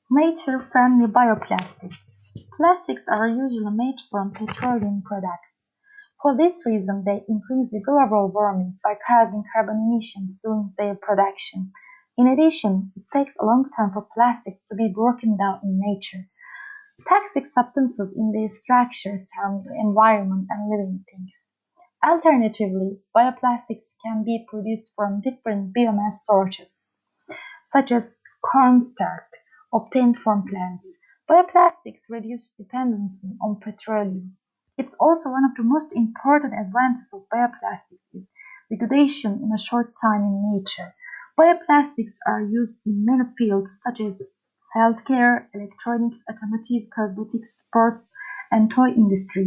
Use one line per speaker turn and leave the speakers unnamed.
Nature-friendly bioplastics. Plastics are usually made from petroleum products. For this reason, they increase the global warming by causing carbon emissions during their production. In addition, it takes a long time for plastics to be broken down in nature. Toxic substances in their structures harm the environment and living things. Alternatively, bioplastics can be produced from different biomass sources, such as cornstarch obtained from plants. Bioplastics reduce dependency on petroleum. It's also one of the most important advantages of bioplastics is degradation in a short time in nature. Bioplastics are used in many fields such as healthcare, electronics, automotive, cosmetics, sports, and toy industry.